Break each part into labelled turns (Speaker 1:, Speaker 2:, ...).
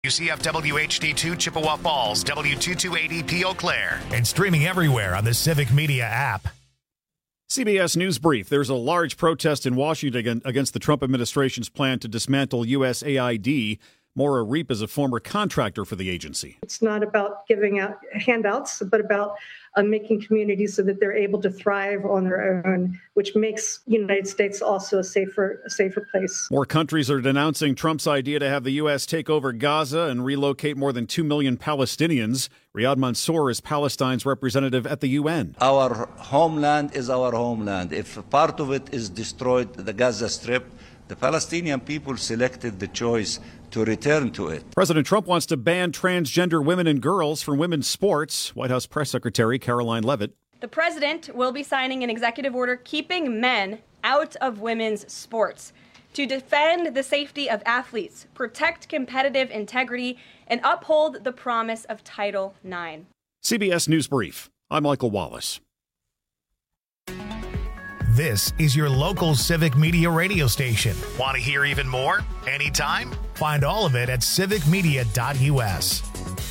Speaker 1: UCF WHD2 Chippewa Falls, W2280P Eau Claire.
Speaker 2: And streaming everywhere on the Civic Media app.
Speaker 3: CBS News Brief. There's a large protest in Washington against the Trump administration's plan to dismantle USAID. Maura Reap is a former contractor for the agency.
Speaker 4: It's not about giving out handouts, but about making communities so that they're able to thrive on their own, which makes the United States also a safer place.
Speaker 3: More countries are denouncing Trump's idea to have the U.S. take over Gaza and relocate more than 2 million Palestinians. Riyad Mansour is Palestine's representative at the UN.
Speaker 5: Our homeland is our homeland. If part of it is destroyed, the Gaza Strip, the Palestinian people selected the choice to return to it.
Speaker 3: President Trump wants to ban transgender women and girls from women's sports. White House Press Secretary Caroline Leavitt.
Speaker 6: The president will be signing an executive order keeping men out of women's sports to defend the safety of athletes, protect competitive integrity, and uphold the promise of Title IX.
Speaker 3: CBS News Brief. I'm Michael Wallace.
Speaker 2: This is your local Civic Media radio station.
Speaker 1: Want to hear even more? Anytime?
Speaker 2: Find all of it at civicmedia.us.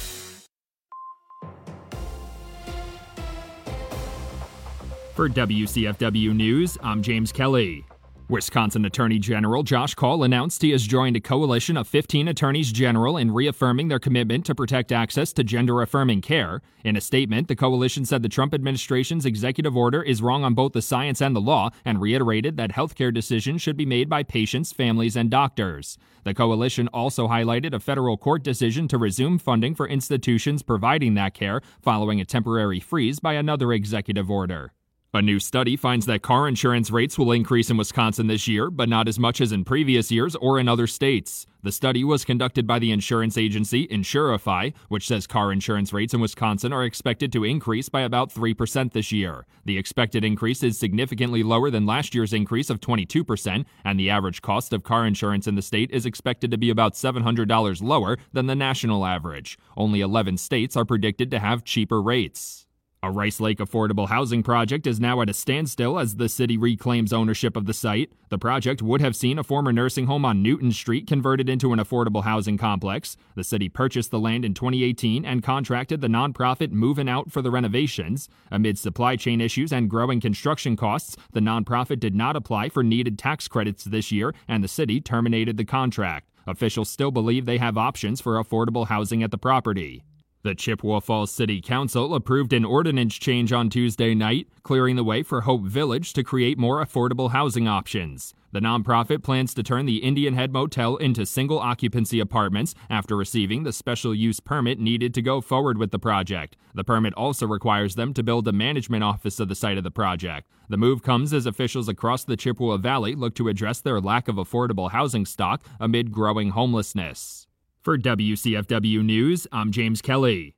Speaker 7: For WCFW News, I'm James Kelly. Wisconsin Attorney General Josh Kaul announced he has joined a coalition of 15 attorneys general in reaffirming their commitment to protect access to gender-affirming care. In a statement, the coalition said the Trump administration's executive order is wrong on both the science and the law, and reiterated that healthcare decisions should be made by patients, families, and doctors. The coalition also highlighted a federal court decision to resume funding for institutions providing that care following a temporary freeze by another executive order. A new study finds that car insurance rates will increase in Wisconsin this year, but not as much as in previous years or in other states. The study was conducted by the insurance agency Insurify, which says car insurance rates in Wisconsin are expected to increase by about 3% this year. The expected increase is significantly lower than last year's increase of 22%, and the average cost of car insurance in the state is expected to be about $700 lower than the national average. Only 11 states are predicted to have cheaper rates. A Rice Lake affordable housing project is now at a standstill as the city reclaims ownership of the site. The project would have seen a former nursing home on Newton Street converted into an affordable housing complex. The city purchased the land in 2018 and contracted the nonprofit Movin' Out for the renovations. Amid supply chain issues and growing construction costs, the nonprofit did not apply for needed tax credits this year, and the city terminated the contract. Officials still believe they have options for affordable housing at the property. The Chippewa Falls City Council approved an ordinance change on Tuesday night, clearing the way for Hope Village to create more affordable housing options. The nonprofit plans to turn the Indian Head Motel into single-occupancy apartments after receiving the special use permit needed to go forward with the project. The permit also requires them to build a management office of the site of the project. The move comes as officials across the Chippewa Valley look to address their lack of affordable housing stock amid growing homelessness. For WCFW News, I'm James Kelly.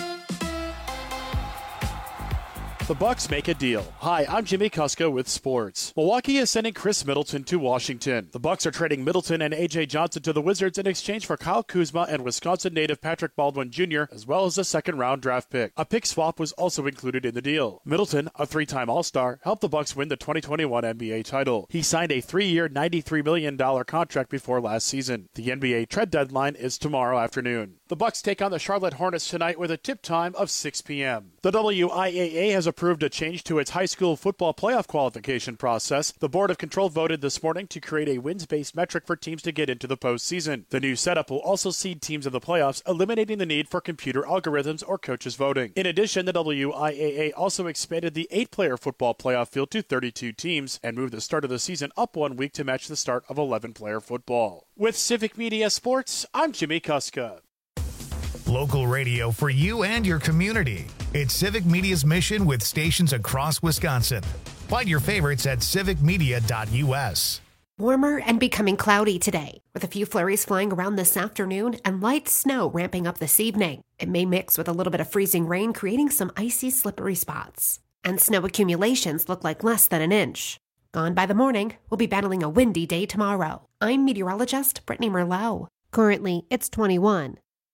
Speaker 8: The Bucks make a deal. Hi, I'm Jimmy Kuska with sports. Milwaukee is sending Chris Middleton to Washington. The Bucks are trading Middleton and A.J. Johnson to the Wizards in exchange for Kyle Kuzma and Wisconsin native Patrick Baldwin Jr., as well as a second-round draft pick. A pick swap was also included in the deal. Middleton, a three-time All-Star, helped the Bucks win the 2021 NBA title. He signed a 3-year, $93 million contract before last season. The NBA trade deadline is tomorrow afternoon. The Bucks take on the Charlotte Hornets tonight with a tip time of 6 p.m. The WIAA has approved a change to its high school football playoff qualification process. The Board of Control voted this morning to create a wins-based metric for teams to get into the postseason. The new setup will also seed teams in the playoffs, eliminating the need for computer algorithms or coaches voting. In addition, the WIAA also expanded the 8-player football playoff field to 32 teams and moved the start of the season up 1 week to match the start of 11-player football. With Civic Media Sports, I'm Jimmy Kuska.
Speaker 2: Local radio for you and your community. It's Civic Media's mission with stations across Wisconsin. Find your favorites at civicmedia.us.
Speaker 9: Warmer and becoming cloudy today, with a few flurries flying around this afternoon and light snow ramping up this evening. It may mix with a little bit of freezing rain, creating some icy, slippery spots. And snow accumulations look like less than an inch. Gone by the morning, we'll be battling a windy day tomorrow. I'm meteorologist Brittany Merlot. Currently, it's 21.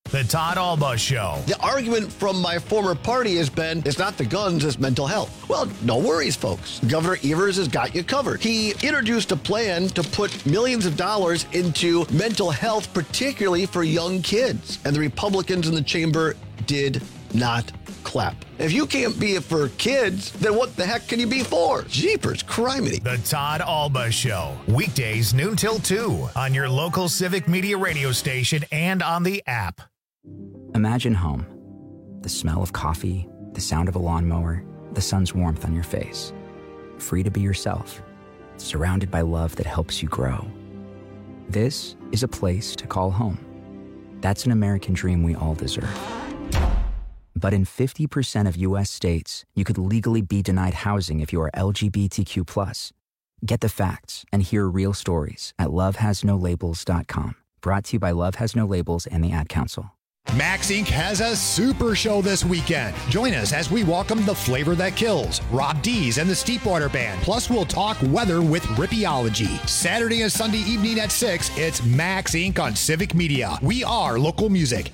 Speaker 2: The Todd Alba Show.
Speaker 10: The argument from my former party has been, it's not the guns, it's mental health. Well, no worries, folks. Governor Evers has got you covered. He introduced a plan to put millions of dollars into mental health, particularly for young kids. And the Republicans in the chamber did not clap. If you can't be it for kids, then what the heck can you be for? Jeepers, criminy.
Speaker 2: The Todd Alba Show. Weekdays noon till 2 on your local Civic Media radio station and on the app.
Speaker 11: Imagine home. The smell of coffee, the sound of a lawnmower, the sun's warmth on your face. Free to be yourself, surrounded by love that helps you grow. This is a place to call home. That's an American dream we all deserve. But in 50% of U.S. states, you could legally be denied housing if you are LGBTQ+. Get the facts and hear real stories at lovehasnolabels.com. Brought to you by Love Has No Labels and the Ad Council.
Speaker 12: Max Inc. has a super show this weekend. Join us as we welcome the flavor that kills, Rob Dees and the Steepwater Band. Plus, we'll talk weather with Rippeology. Saturday and Sunday evening at 6, it's Max Inc. on Civic Media. We are local music.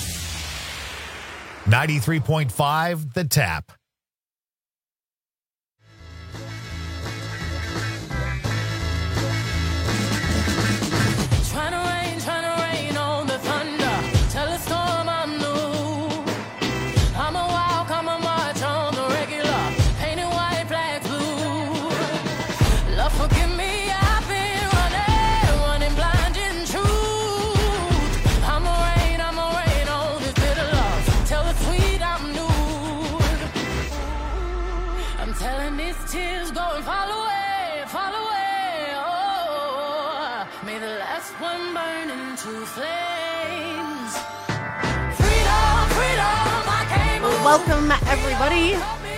Speaker 2: 93.5 The Tap.
Speaker 13: Welcome, everybody.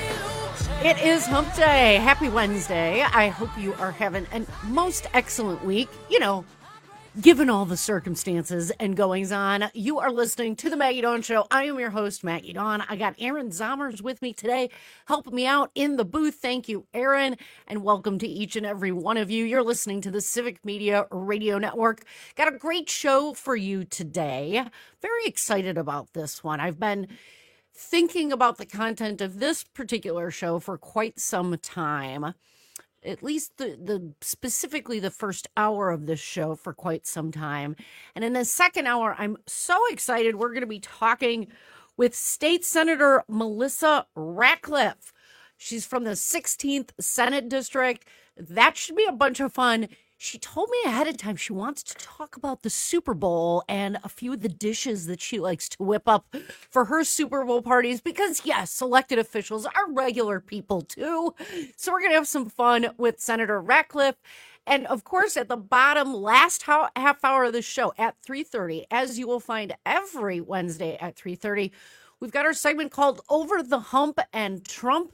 Speaker 13: It is Hump Day. Happy Wednesday. I hope you are having a most excellent week. You know, given all the circumstances and goings on, you are listening to The Maggie Dawn Show. I am your host, Maggie Dawn. I got Aaron Zommers with me today, helping me out in the booth. Thank you, Aaron, and welcome to each and every one of you. You're listening to the Civic Media Radio Network. Got a great show for you today. Very excited about this one. I've been thinking about the content of this particular show for quite some time, at least the specifically the first hour of this show for quite some time. And in the second hour, I'm so excited. We're going to be talking with State Senator Melissa Ratcliffe. She's from the 16th Senate District. That should be a bunch of fun. She told me ahead of time she wants to talk about the Super Bowl and a few of the dishes that she likes to whip up for her Super Bowl parties because, yes, elected officials are regular people too. So we're going to have some fun with Senator Ratcliffe. And, of course, at the bottom, last half hour of the show at 3:30, as you will find every Wednesday at 3:30, we've got our segment called Over the Hump and Trump.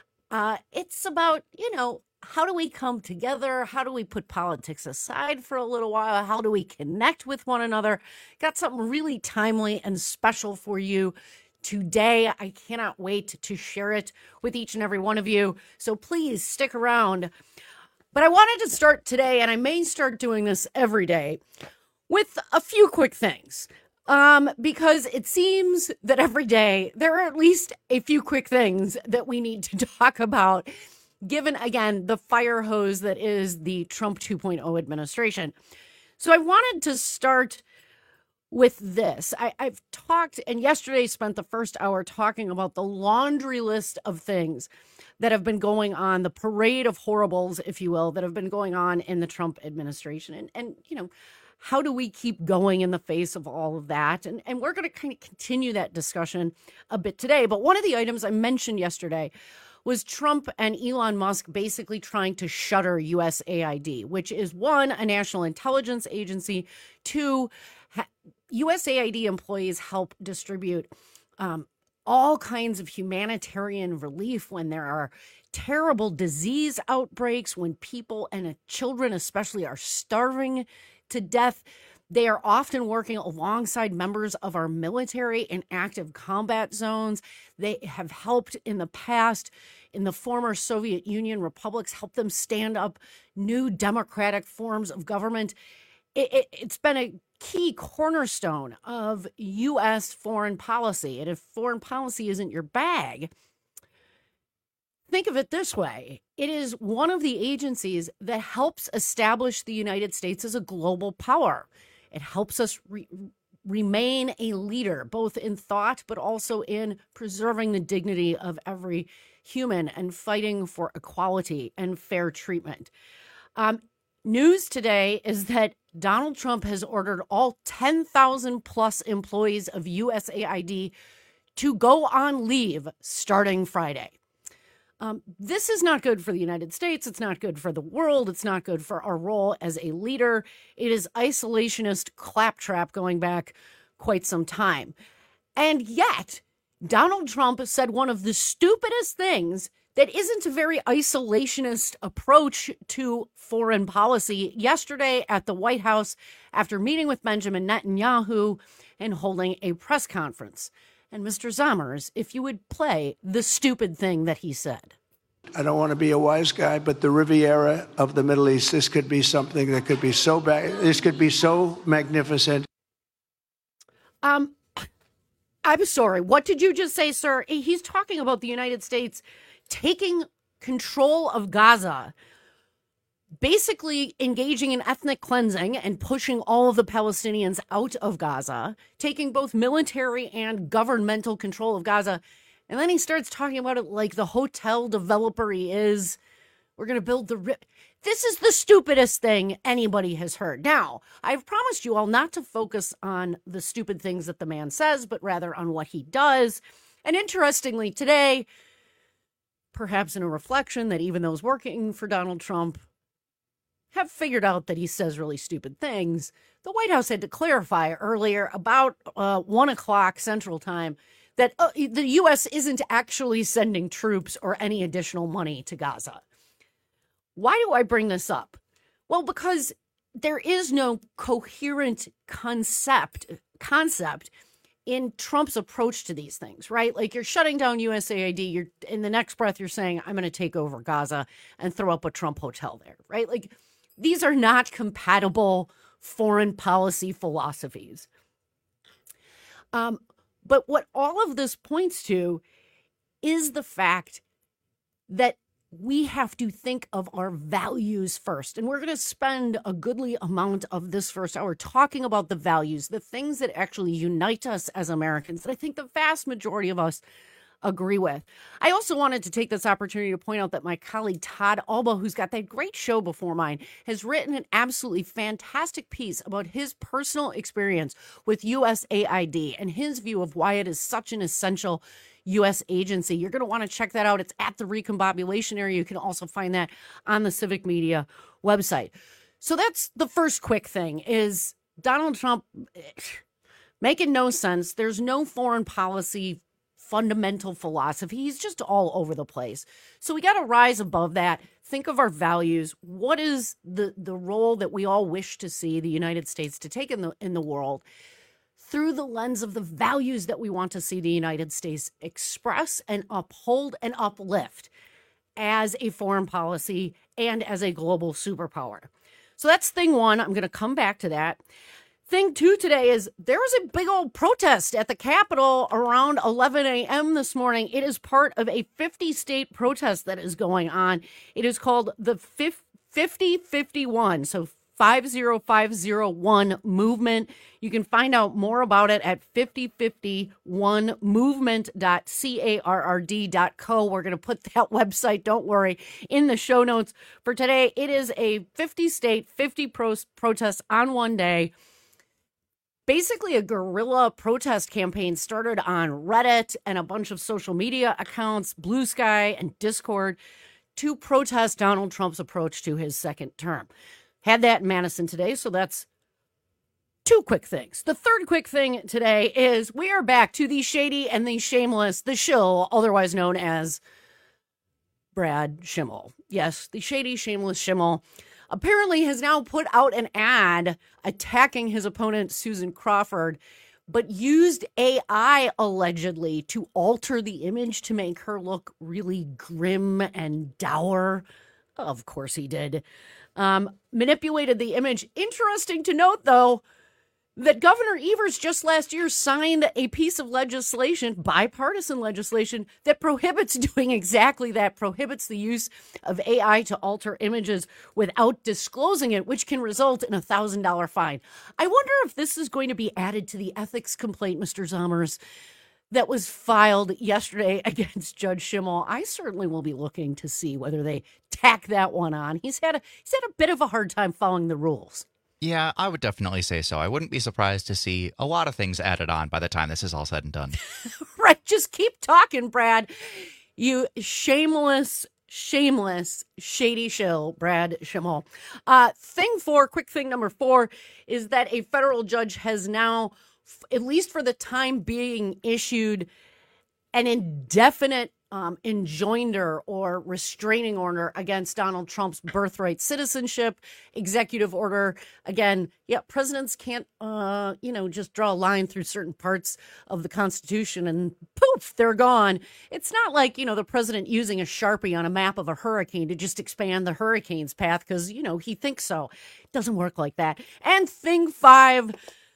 Speaker 13: It's about, how do we come together? How do we put politics aside for a little while? How do we connect with one another? Got something really timely and special for you today. I cannot wait to share it with each and every one of you. So please stick around. But I wanted to start today, and I may start doing this every day, with a few quick things. Because it seems that every day there are at least a few quick things that we need to talk about, given, again, the fire hose that is the Trump 2.0 administration. So I wanted to start with this. I've talked, and yesterday spent the first hour talking about the laundry list of things that have been going on, the parade of horribles, if you will, that have been going on in the Trump administration. And how do we keep going in the face of all of that? And we're going to kind of continue that discussion a bit today. But one of the items I mentioned yesterday was Trump and Elon Musk basically trying to shutter USAID, which is, one, a national intelligence agency, two, USAID employees help distribute all kinds of humanitarian relief when there are terrible disease outbreaks, when people and children especially are starving to death. They are often working alongside members of our military in active combat zones. They have helped in the past in the former Soviet Union republics, help them stand up new democratic forms of government. It's been a key cornerstone of U.S. foreign policy. And if foreign policy isn't your bag, think of it this way. It is one of the agencies that helps establish the United States as a global power. It helps us remain a leader, both in thought, but also in preserving the dignity of every human and fighting for equality and fair treatment. News today is that Donald Trump has ordered all 10,000 plus employees of USAID to go on leave starting Friday. This is not good for the United States. It's not good for the world. It's not good for our role as a leader. It is isolationist claptrap going back quite some time. And yet, Donald Trump said one of the stupidest things that isn't a very isolationist approach to foreign policy yesterday at the White House after meeting with Benjamin Netanyahu and holding a press conference. And Mr. Zommers, if you would play the stupid thing that he said.
Speaker 14: I don't want to be a wise guy, but the Riviera of the Middle East, this could be something that could be so bad. This could be so magnificent.
Speaker 13: I'm sorry. What did you just say, sir? He's talking about the United States taking control of Gaza, basically engaging in ethnic cleansing and pushing all of the Palestinians out of Gaza, taking both military and governmental control of Gaza. And then he starts talking about it like the hotel developer he is. We're going to build the... This is the stupidest thing anybody has heard. Now, I've promised you all not to focus on the stupid things that the man says, but rather on what he does. And interestingly, today, perhaps in a reflection that even those working for Donald Trump have figured out that he says really stupid things, the White House had to clarify earlier about 1 o'clock Central Time that the U.S. isn't actually sending troops or any additional money to Gaza. Why do I bring this up? Well, because there is no coherent concept in Trump's approach to these things, right? Like, you're shutting down USAID. You're in the next breath, you're saying, I'm going to take over Gaza and throw up a Trump hotel there, right? Like, these are not compatible foreign policy philosophies. But what all of this points to is the fact that we have to think of our values first. And we're going to spend a goodly amount of this first hour talking about the values, the things that actually unite us as Americans, that I think the vast majority of us agree with. I also wanted to take this opportunity to point out that my colleague Todd Alba, who's got that great show before mine, has written an absolutely fantastic piece about his personal experience with USAID and his view of why it is such an essential U.S. agency. You're going to want to check that out. It's at the Recombobulation area. You can also find that on the Civic Media website. So that's the first quick thing, is Donald Trump making no sense. There's no foreign policy fundamental philosophy. He's just all over the place. So we got to rise above that. Think of our values. What is the role that we all wish to see the United States to take in the world, through the lens of the values that we want to see the United States express and uphold and uplift as a foreign policy and as a global superpower. So that's thing one. I'm going to come back to that. Thing two today is there was a big old protest at the Capitol around 11 a.m. this morning. It is part of a 50-state protest that is going on. It is called the 5051. So 50501 movement. You can find out more about it at 5051movement.carrd.co. We're going to put that website, don't worry, in the show notes for today. It is a 50-state, 50 protests on one day. Basically a guerrilla protest campaign started on Reddit and a bunch of social media accounts, Blue Sky and Discord, to protest Donald Trump's approach to his second term. Had that in Madison today, so that's two quick things. The third quick thing today is we are back to the shady and the shameless, the shill, otherwise known as Brad Schimel. Yes, the shady, shameless Schimel apparently has now put out an ad attacking his opponent, Susan Crawford, but used AI allegedly to alter the image to make her look really grim and dour. Of course he did. Manipulated the image. Interesting to note, though, that Governor Evers just last year signed a piece of legislation, bipartisan legislation, that prohibits doing exactly that, prohibits the use of AI to alter images without disclosing it, which can result in a $1,000 fine. I wonder if this is going to be added to the ethics complaint, Mr. Zommers, that was filed yesterday against Judge Schimmel. I certainly will be looking to see whether they tack that one on. He's had a bit of a hard time following the rules.
Speaker 15: Yeah, I would definitely say so. I wouldn't be surprised to see a lot of things added on by the time this is all said and done.
Speaker 13: Right. Just keep talking, Brad. You shameless, shady shill, Brad Schimmel. Quick thing number 4 is that a federal judge has now, at least for the time being, issued an indefinite enjoinder or restraining order against Donald Trump's birthright citizenship executive order. Again, presidents can't, just draw a line through certain parts of the Constitution and poof, they're gone. It's not like, the president using a Sharpie on a map of a hurricane to just expand the hurricane's path because, he thinks so. It doesn't work like that. And thing 5,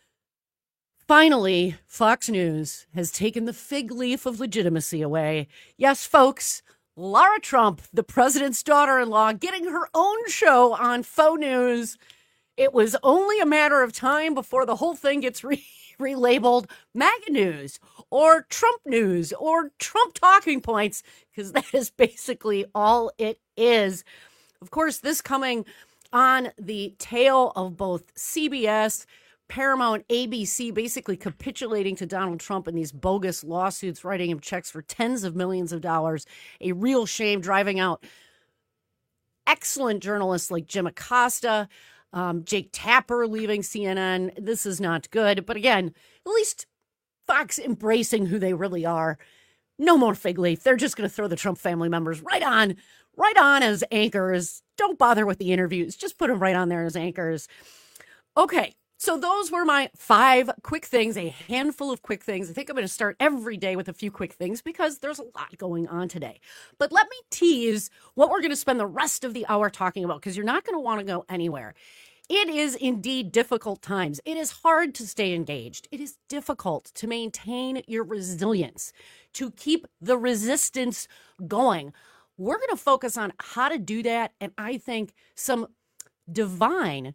Speaker 13: finally, Fox News has taken the fig leaf of legitimacy away. Yes, folks, Lara Trump, the president's daughter-in-law, getting her own show on Faux News. It was only a matter of time before the whole thing gets relabeled MAGA News or Trump News or Trump Talking Points, because that is basically all it is. Of course, this coming on the tail of both CBS, Paramount, ABC basically capitulating to Donald Trump in these bogus lawsuits, writing him checks for tens of millions of dollars. A real shame, driving out excellent journalists like Jim Acosta, Jake Tapper leaving CNN. This is not good. But again, at least Fox embracing who they really are. No more fig leaf. They're just going to throw the Trump family members right on as anchors. Don't bother with the interviews. Just put them right on there as anchors. Okay. So those were my 5 quick things, a handful of quick things. I think I'm going to start every day with a few quick things because there's a lot going on today. But let me tease what we're going to spend the rest of the hour talking about, because you're not going to want to go anywhere. It is indeed difficult times. It is hard to stay engaged. It is difficult to maintain your resilience, to keep the resistance going. We're going to focus on how to do that, and I think some divine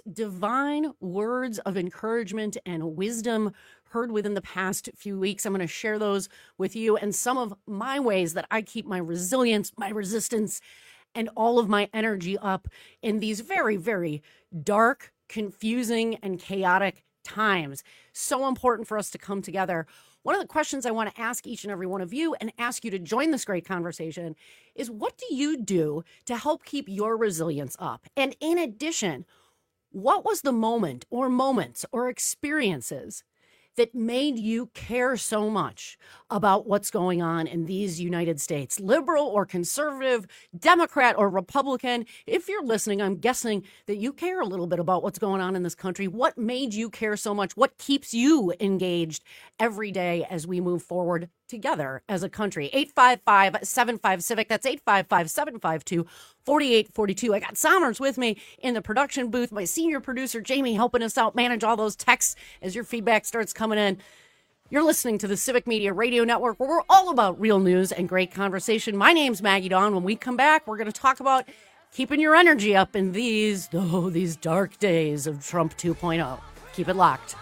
Speaker 13: words of encouragement and wisdom heard within the past few weeks. I'm going to share those with you and some of my ways that I keep my resilience, my resistance, and all of my energy up in these very, very dark, confusing, and chaotic times. So important for us to come together. One of the questions I want to ask each and every one of you and ask you to join this great conversation is, what do you do to help keep your resilience up? And in addition, what was the moment or moments or experiences that made you care so much about what's going on in these United States, liberal or conservative, Democrat or Republican? If you're listening, I'm guessing that you care a little bit about what's going on in this country. What made you care so much? What keeps you engaged every day as we move forward together as a country? 855-75-CIVIC. That's 855-752-4842. I got Zommers with me in the production booth. My senior producer, Jamie, helping us out manage all those texts as your feedback starts coming in. You're listening to the Civic Media Radio Network, where we're all about real news and great conversation. My name's Maggie Dawn. When we come back, we're going to talk about keeping your energy up in these dark days of Trump 2.0. Keep it locked.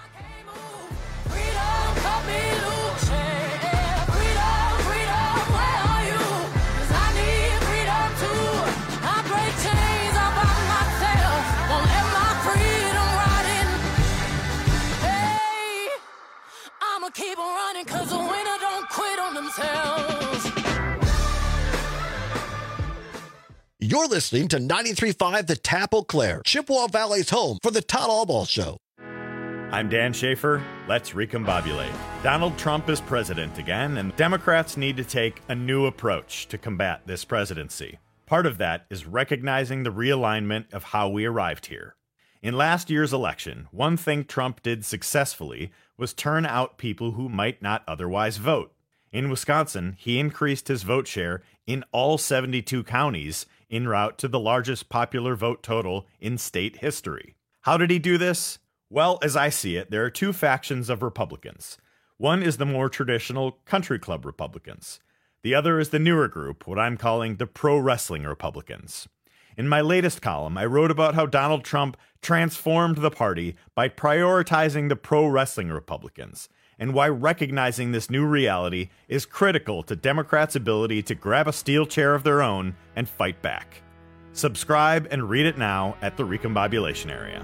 Speaker 16: Keep on running, cause the winner don't quit on themselves.
Speaker 10: You're listening to 93.5 The Tap Eau Claire, Chippewa Valley's home for the Todd Albaugh Show.
Speaker 17: I'm Dan Schaefer. Let's recombobulate. Donald Trump is president again, and Democrats need to take a new approach to combat this presidency. Part of that is recognizing the realignment of how we arrived here. In last year's election, one thing Trump did successfully was turn out people who might not otherwise vote. In Wisconsin, he increased his vote share in all 72 counties en route to the largest popular vote total in state history. How did he do this? Well, as I see it, there are two factions of Republicans. One is the more traditional country club Republicans. The other is the newer group, what I'm calling the pro-wrestling Republicans. In my latest column, I wrote about how Donald Trump transformed the party by prioritizing the pro-wrestling Republicans, and why recognizing this new reality is critical to Democrats' ability to grab a steel chair of their own and fight back. Subscribe and read it now at the Recombobulation Area.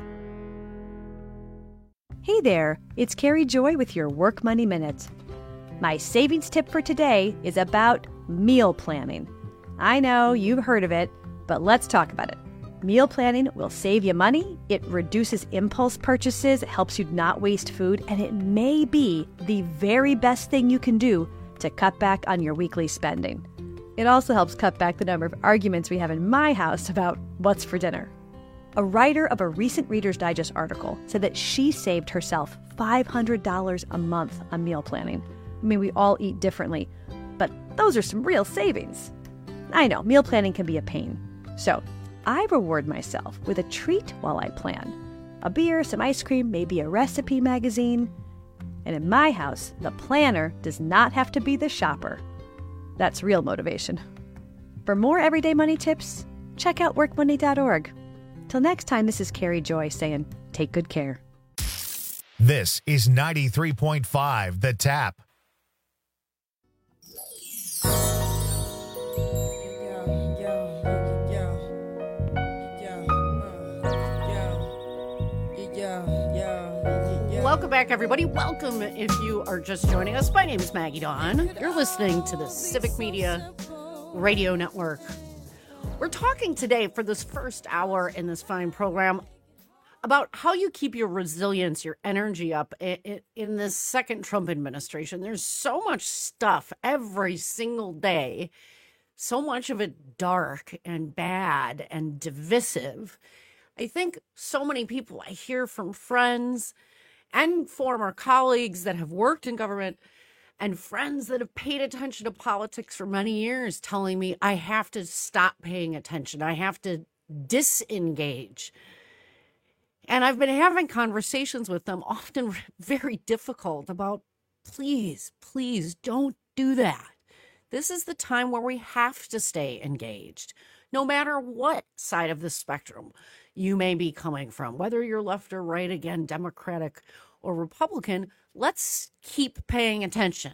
Speaker 18: Hey there, it's Carrie Joy with your Work Money Minute. My savings tip for today is about meal planning. I know you've heard of it, but let's talk about it. Meal planning will save you money, it reduces impulse purchases, it helps you not waste food, and it may be the very best thing you can do to cut back on your weekly spending. It also helps cut back the number of arguments we have in my house about what's for dinner. A writer of a recent Reader's Digest article said that she saved herself $500 a month on meal planning. I mean, we all eat differently, but those are some real savings. I know, meal planning can be a pain. So I reward myself with a treat while I plan. A beer, some ice cream, maybe a recipe magazine. And in my house, the planner does not have to be the shopper. That's real motivation. For more everyday money tips, check out workmoney.org. Till next time, this is Carrie Joy saying, take good care.
Speaker 2: This is 93.5 The Tap.
Speaker 13: Welcome back, everybody. Welcome if you are just joining us. My name is Maggie Dawn. You're listening to the Civic Media Radio Network. We're talking today for this first hour in this fine program about how you keep your resilience, your energy up in this second Trump administration. There's so much stuff every single day, so much of it dark and bad and divisive. I think so many people I hear from friends and former colleagues that have worked in government and friends that have paid attention to politics for many years telling me I have to stop paying attention. I have to disengage. And I've been having conversations with them, often very difficult, about please don't do that. This is the time where we have to stay engaged, no matter what side of the spectrum you may be coming from, whether you're left or right, again, Democratic or Republican. Let's keep paying attention.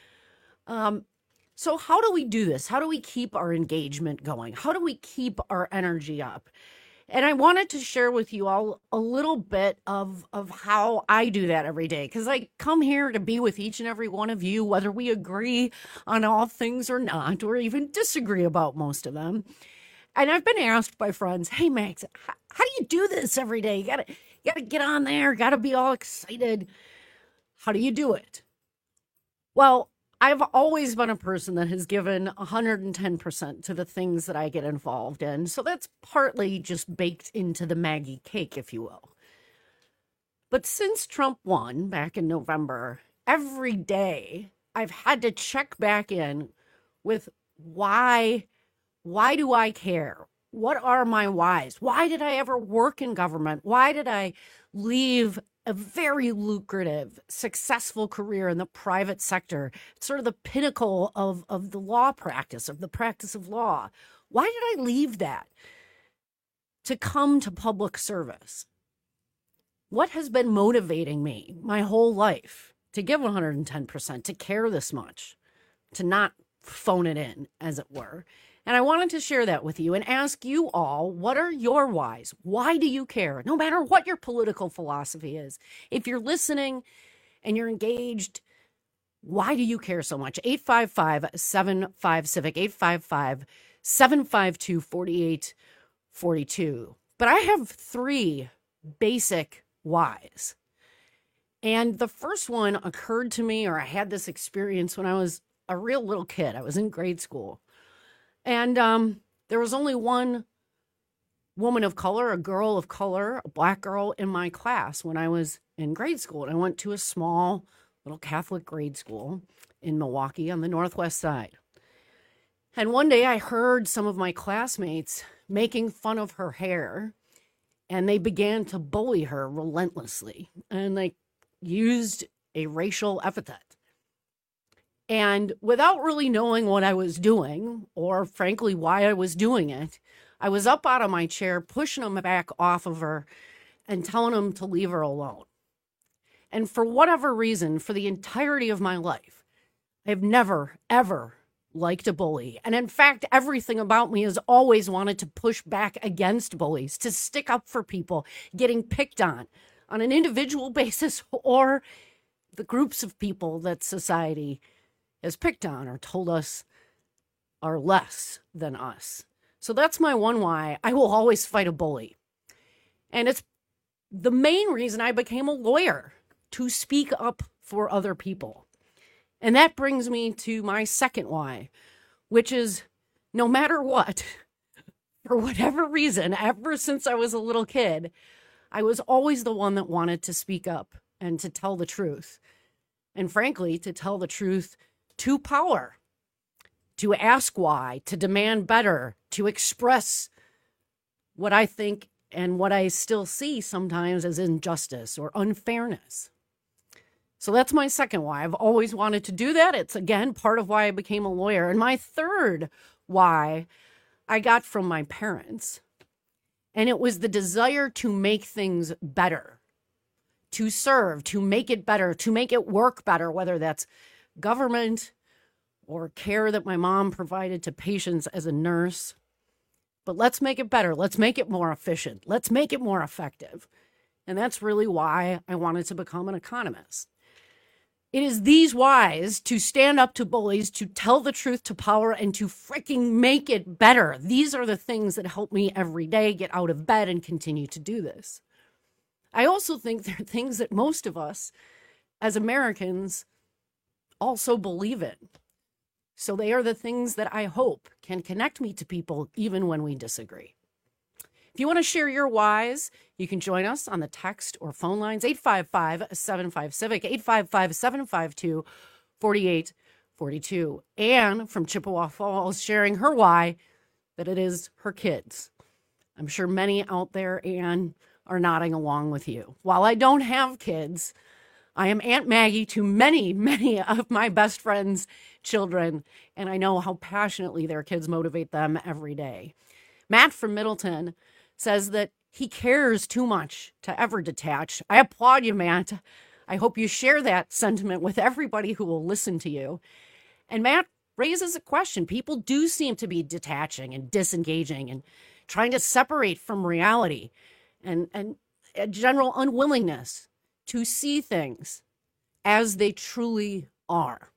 Speaker 13: So how do we do this? How do we keep our engagement going? How do we keep our energy up? And I wanted to share with you all a little bit of how I do that every day, because I come here to be with each and every one of you, whether we agree on all things or not, or even disagree about most of them. And I've been asked by friends, hey, Max, how do you do this every day? You gotta get on there, gotta be all excited. How do you do it? Well, I've always been a person that has given 110% to the things that I get involved in. So that's partly just baked into the Maggie cake, if you will. But since Trump won back in November, every day I've had to check back in with why do I care? What are my whys? Why did I ever work in government? Why did I leave a very lucrative, successful career in the private sector? It's sort of the pinnacle of the law practice, of the practice of law. Why did I leave that to come to public service? What has been motivating me my whole life to give 110%, to care this much, to not phone it in, as it were? And I wanted to share that with you and ask you all, what are your whys? Why do you care? No matter what your political philosophy is. If you're listening and you're engaged, why do you care so much? 855-75-CIVIC, 855-752-4842. But I have three basic whys. And the first one occurred to me, or I had this experience when I was a real little kid. I was in grade school. And there was only one woman of color, a girl of color, a black girl in my class when I was in grade school. And I went to a small little Catholic grade school in Milwaukee on the Northwest side. And one day I heard some of my classmates making fun of her hair and they began to bully her relentlessly, and they used a racial epithet. And without really knowing what I was doing, or frankly why I was doing it, I was up out of my chair, pushing them back off of her and telling them to leave her alone. And for whatever reason, for the entirety of my life, I've never, ever liked a bully. And in fact, everything about me has always wanted to push back against bullies, to stick up for people getting picked on an individual basis, or the groups of people that society has picked on or told us are less than us. So that's my one why. I will always fight a bully. And it's the main reason I became a lawyer, to speak up for other people. And that brings me to my second why, which is no matter what, for whatever reason, ever since I was a little kid, I was always the one that wanted to speak up and to tell the truth. And frankly, to tell the truth to power, to ask why, to demand better, to express what I think and what I still see sometimes as injustice or unfairness. So that's my second why. I've always wanted to do that. It's, again, part of why I became a lawyer. And my third why I got from my parents. And it was the desire to make things better, to serve, to make it better, to make it work better, whether that's government or care that my mom provided to patients as a nurse. But let's make it better. Let's make it more efficient. Let's make it more effective. And that's really why I wanted to become an economist. It is these whys, to stand up to bullies, to tell the truth to power, and to freaking make it better. These are the things that help me every day get out of bed and continue to do this. I also think they're things that most of us as Americans also believe in. So they are the things that I hope can connect me to people even when we disagree. If you want to share your whys, you can join us on the text or phone lines, 855-75-CIVIC, 855-752-4842. Anne from Chippewa Falls sharing her why, that it is her kids. I'm sure many out there, Anne, are nodding along with you. While I don't have kids, I am Aunt Maggie to many, many of my best friends' children, and I know how passionately their kids motivate them every day. Matt from Middleton says that he cares too much to ever detach. I applaud you, Matt. I hope you share that sentiment with everybody who will listen to you. And Matt raises a question. People do seem to be detaching and disengaging and trying to separate from reality, and a general unwillingness to see things as they truly are.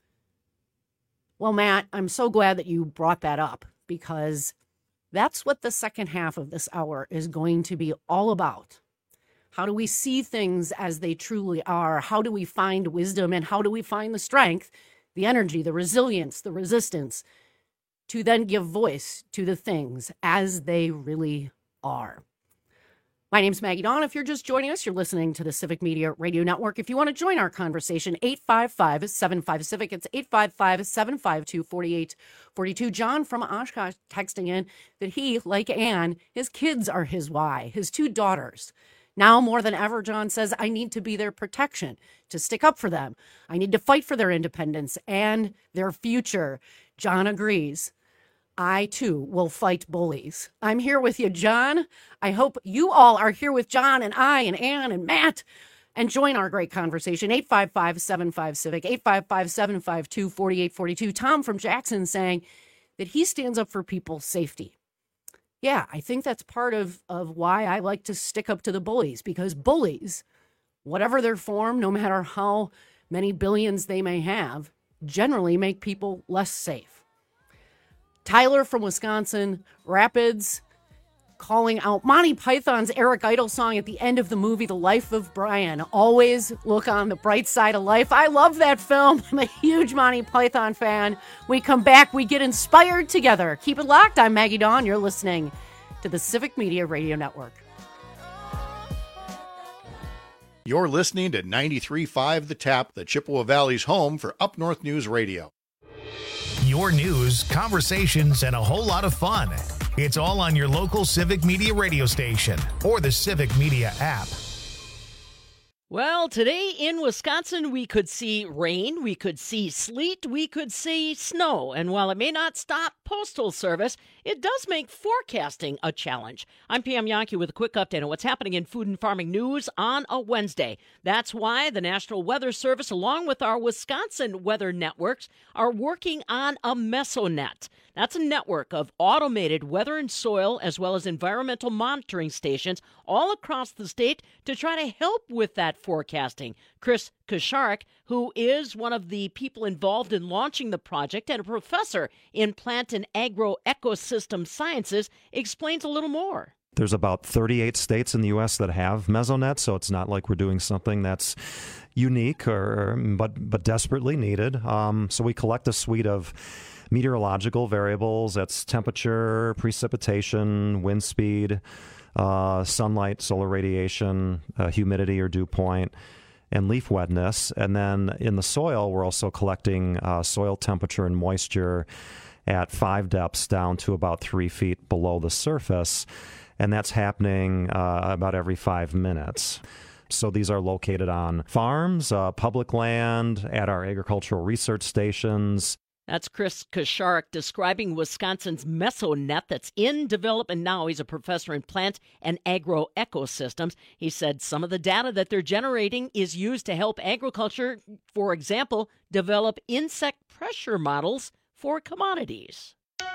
Speaker 13: Well, Matt, I'm so glad that you brought that up, because that's what the second half of this hour is going to be all about. How do we see things as they truly are? How do we find wisdom, and how do we find the strength, the energy, the resilience, the resistance to then give voice to the things as they really are? My name's Maggie Dawn. If you're just joining us, you're listening to the Civic Media Radio Network. If you want to join our conversation, 855-75-CIVIC. It's 855-752-4842. John from Oshkosh texting in that he, like Anne, his kids are his why, his two daughters. Now more than ever, John says, I need to be their protection, to stick up for them. I need to fight for their independence and their future. John agrees. I, too, will fight bullies. I'm here with you, John. I hope you all are here with John and I and Ann and Matt, and join our great conversation. 855-75-CIVIC, 855-752-4842. Tom from Jackson saying that he stands up for people's safety. Yeah, I think that's part of why I like to stick up to the bullies, because bullies, whatever their form, no matter how many billions they may have, generally make people less safe. Tyler from Wisconsin Rapids calling out Monty Python's Eric Idle song at the end of the movie The Life of Brian. Always look on the bright side of life. I love that film. I'm a huge Monty Python fan. We come back, we get inspired together. Keep it locked. I'm Maggie Dawn. You're listening to the Civic Media Radio Network.
Speaker 12: You're listening to 93.5 The Tap, the Chippewa Valley's home for Up North News Radio.
Speaker 2: your news, conversations, and a whole lot of fun. It's all on your local Civic Media radio station or the Civic Media app.
Speaker 13: Well, today in Wisconsin, we could see rain, we could see sleet, we could see snow. And while it may not stop postal service, it does make forecasting a challenge. I'm Pam Yankee with a quick update on what's happening in food and farming news on a Wednesday. That's why the National Weather Service, along with our Wisconsin weather networks, are working on a Mesonet. That's a network of automated weather and soil as well as environmental monitoring stations all across the state to try to help with that forecasting. Chris Kusharik, who is one of the people involved in launching the project and a professor in plant and agroecosystem sciences, explains a little more.
Speaker 19: There's about 38 states in the U.S. that have Mesonet, so it's not like we're doing something that's unique but desperately needed. So we collect a suite of meteorological variables. That's temperature, precipitation, wind speed, sunlight, solar radiation, humidity or dew point, and leaf wetness. And then in the soil, we're also collecting soil temperature and moisture at 5 depths down to about 3 feet below the surface. And that's happening about every 5 minutes. So these are located on farms, public land, at our agricultural research stations.
Speaker 13: That's Chris Kusharik describing Wisconsin's Mesonet that's in development now. He's a professor in plant and agroecosystems. He said some of the data that they're generating is used to help agriculture, for example, develop insect pressure models for commodities.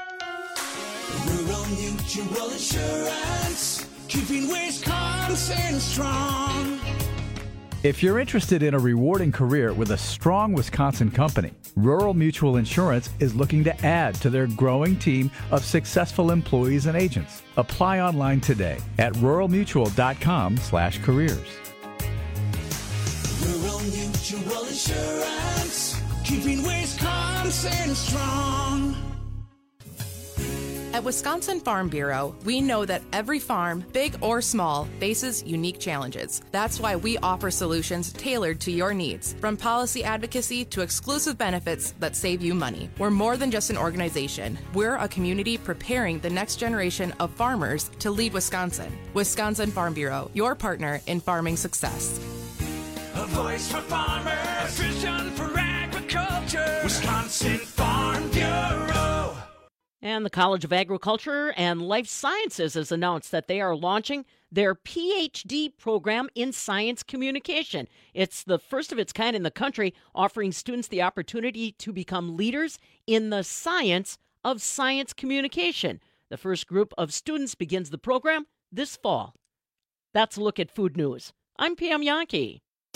Speaker 16: Rural Mutual Insurance, keeping Wisconsin strong.
Speaker 20: If you're interested in a rewarding career with a strong Wisconsin company, Rural Mutual Insurance is looking to add to their growing team of successful employees and agents. Apply online today at ruralmutual.com/careers.
Speaker 16: Rural Mutual Insurance, keeping Wisconsin strong.
Speaker 21: At Wisconsin Farm Bureau, we know that every farm, big or small, faces unique challenges. That's why we offer solutions tailored to your needs, from policy advocacy to exclusive benefits that save you money. We're more than just an organization. We're a community preparing the next generation of farmers to lead Wisconsin. Wisconsin Farm Bureau, your partner in farming success.
Speaker 16: A voice for farmers, vision for agriculture, Wisconsin Farm Bureau.
Speaker 13: And the College of Agriculture and Life Sciences has announced that they are launching their PhD program in science communication. It's the first of its kind in the country, offering students the opportunity to become leaders in the science of science communication. The first group of students begins the program this fall. That's a look at food news. I'm Pam Yankee.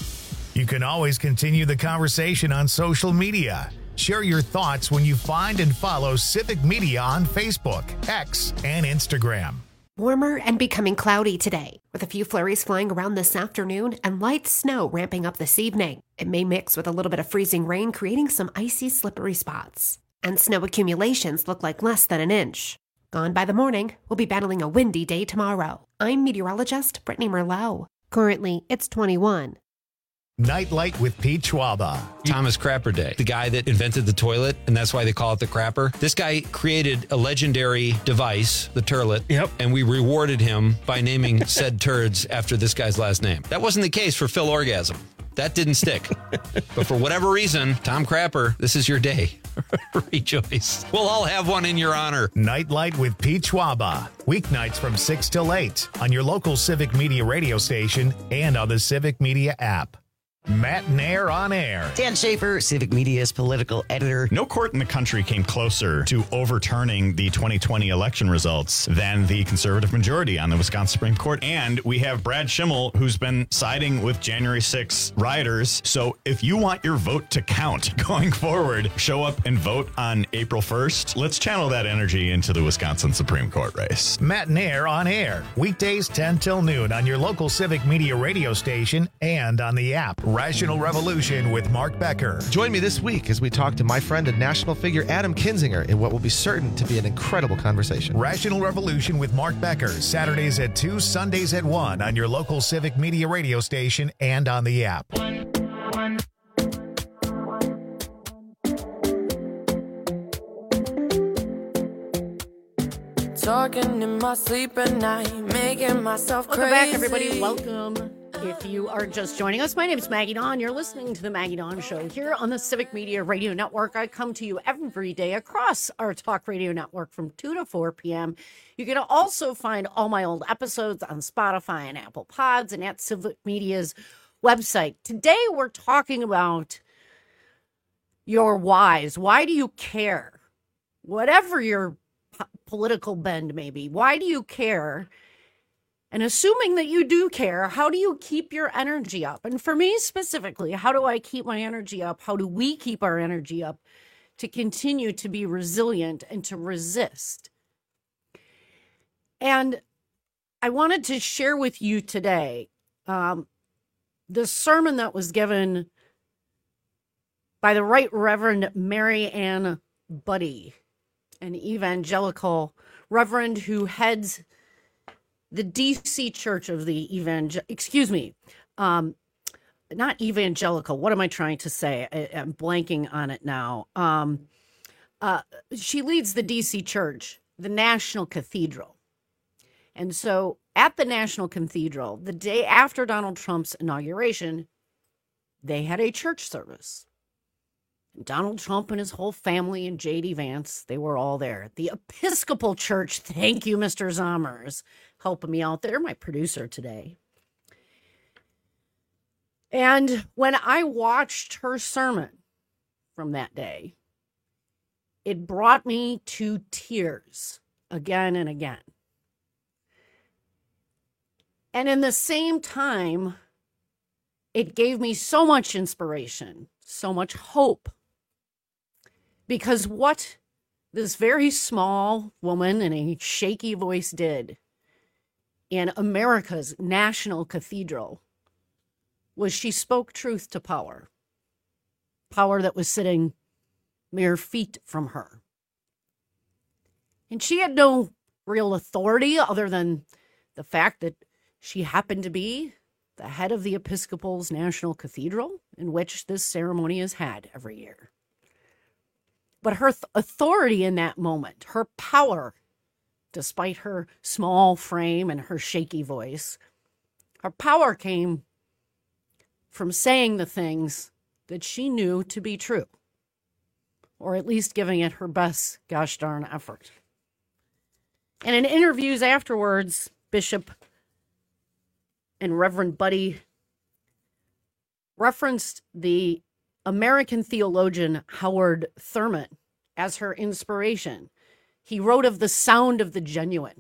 Speaker 2: You can always continue the conversation on social media. Share your thoughts when you find and follow Civic Media on Facebook, X, and Instagram.
Speaker 9: Warmer and becoming cloudy today, with a few flurries flying around this afternoon and light snow ramping up this evening. It may mix with a little bit of freezing rain, creating some icy, slippery spots. And snow accumulations look like less than an inch. Gone by the morning, we'll be battling a windy day tomorrow. I'm meteorologist Brittany Merlot. Currently, it's 21.
Speaker 2: Nightlight with Pete Schwaba.
Speaker 22: Thomas Crapper Day, the guy that invented the toilet, and that's why they call it the crapper. This guy created a legendary device, the turlet, and we rewarded him by naming said turds after this guy's last name. That wasn't the case for Phil Orgasm. That didn't stick. But for whatever reason, Tom Crapper, this is your day. Rejoice. We'll all have one in your honor.
Speaker 2: Nightlight with Pete Schwaba. Weeknights from 6 till 8 on your local Civic Media radio station and on the Civic Media app. Matt Nair on air.
Speaker 23: Dan Schaefer, Civic Media's political editor.
Speaker 24: No court in the country came closer to overturning the 2020 election results than the conservative majority on the Wisconsin Supreme Court. And we have Brad Schimmel, who's been siding with January 6 rioters. So if you want your vote to count going forward, show up and vote on April 1st. Let's channel that energy into the Wisconsin Supreme Court race.
Speaker 2: Matt Nair on air. Weekdays 10 till noon on your local Civic Media radio station and on the app. Rational Revolution with Mark Becker.
Speaker 25: Join me this week as we talk to my friend and national figure Adam Kinzinger in what will be certain to be an incredible conversation.
Speaker 2: Rational Revolution with Mark Becker, Saturdays at 2, Sundays at 1 on your local Civic Media radio station and on the app.
Speaker 16: talking in my sleep at night, making myself crazy.
Speaker 13: Welcome back, everybody. Welcome. If you are just joining us, my name is Maggie Dawn. You're listening to the Maggie Dawn Show here on the Civic Media Radio Network. I come to you every day across our talk radio network from 2 to 4 p.m. You can also find all my old episodes on Spotify and Apple Pods and at Civic Media's website. Today, we're talking about your whys. Why do you care? Whatever your political bend may be, why do you care? And assuming that you do care, how do you keep your energy up? And for me specifically, how do I keep my energy up? How do we keep our energy up to continue to be resilient and to resist? And I wanted to share with you today the sermon that was given by the Right Reverend Mary Ann Budde, an evangelical reverend who heads the DC Church of the not evangelical. What am I trying to say? I'm blanking on it now. She leads the DC Church, the National Cathedral. And so at the National Cathedral, the day after Donald Trump's inauguration, they had a church service. Donald Trump and his whole family and J.D. Vance, they were all there. The Episcopal Church, thank you, Mr. Zommers, helping me out there, my producer today. And when I watched her sermon from that day, it brought me to tears again and again. And in the same time, it gave me so much inspiration, so much hope. Because what this very small woman in a shaky voice did in America's National Cathedral was she spoke truth to power. Power that was sitting mere feet from her. And she had no real authority other than the fact that she happened to be the head of the Episcopal's National Cathedral, in which this ceremony is had every year. But her authority in that moment, her power, despite her small frame and her shaky voice, her power came from saying the things that she knew to be true, or at least giving it her best gosh darn effort. And in interviews afterwards, Bishop and Reverend Budde referenced the American theologian Howard Thurman as her inspiration. He wrote of the sound of the genuine.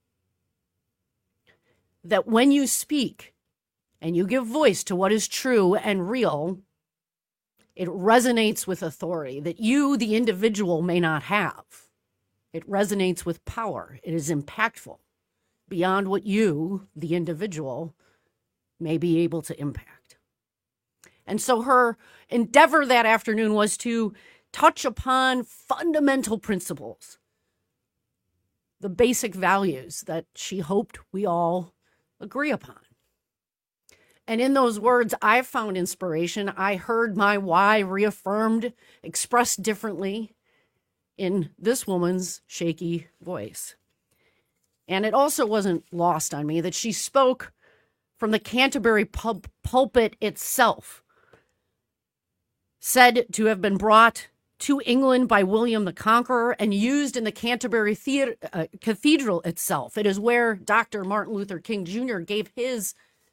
Speaker 13: That when you speak and you give voice to what is true and real, it resonates with authority that you, the individual, may not have. It resonates with power. It is impactful beyond what you, the individual, may be able to impact. And so her endeavor that afternoon was to touch upon fundamental principles, the basic values that she hoped we all agree upon. And in those words, I found inspiration. I heard my why reaffirmed, expressed differently in this woman's shaky voice. And it also wasn't lost on me that she spoke from the Canterbury pulpit itself, said to have been brought to England by William the Conqueror and used in the Canterbury Cathedral itself. It is where Dr. Martin Luther King Jr. gave his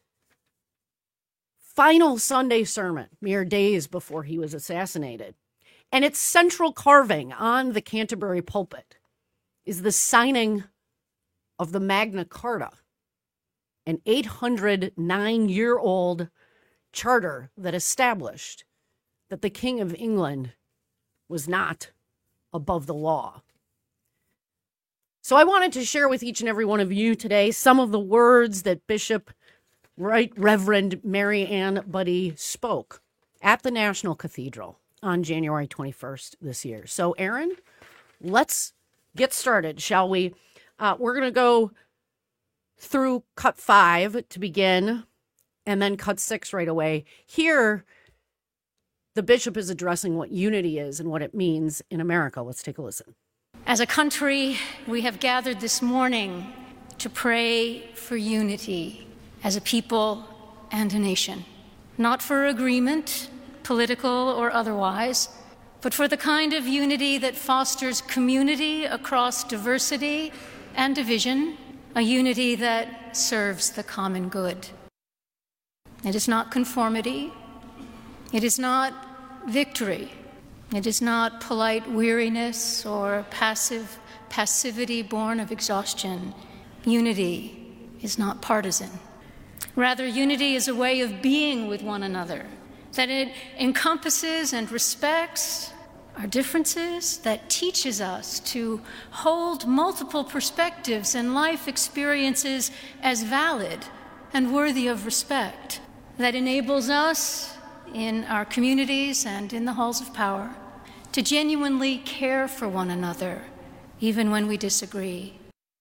Speaker 13: final Sunday sermon mere days before he was assassinated. And its central carving on the Canterbury pulpit is the signing of the Magna Carta, an 809-year-old charter that established that the King of England was not above the law. So I wanted to share with each and every one of you today some of the words that Bishop Right Reverend Mary Ann Budde spoke at the National Cathedral on January 21st this year. So Aaron, let's get started, shall we? We're going to go through cut 5 to begin and then cut 6 right away. Here, the bishop is addressing what unity is and what it means in America. Let's take a listen.
Speaker 1: As a country, we have gathered this morning to pray for unity as a people and a nation, not for agreement, political or otherwise, but for the kind of unity that fosters community across diversity and division, a unity that serves the common good. It is not conformity. It is not victory. It is not polite weariness or passivity born of exhaustion. Unity is not partisan. Rather, unity is a way of being with one another, that it encompasses and respects our differences, that teaches us to hold multiple perspectives and life experiences as valid and worthy of respect, that enables us in our communities and in the halls of power to genuinely care for one another, even when we disagree.